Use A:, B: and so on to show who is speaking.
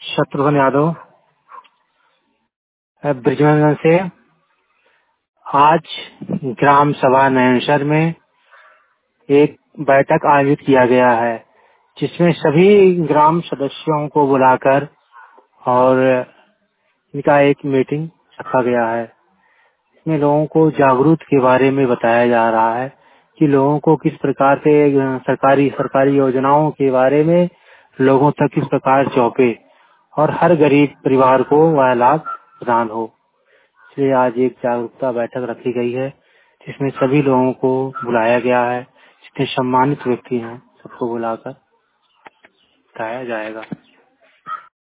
A: शत्रुघ्न यादव ब्रिजमंगल से। आज ग्राम सभा नैनसर में एक बैठक आयोजित किया गया है, जिसमें सभी ग्राम सदस्यों को बुलाकर और इनका एक मीटिंग रखा गया है। इसमें लोगों को जागरूक के बारे में बताया जा रहा है कि लोगों को किस प्रकार से सरकारी योजनाओं के बारे में लोगों तक किस प्रकार पहुंचे और हर गरीब परिवार को वह लाभ प्रदान हो। इसलिए आज एक जागरूकता बैठक रखी गई है, जिसमें सभी लोगों को बुलाया गया है। जितने सम्मानित व्यक्ति हैं सबको बुलाकर बताया जाएगा।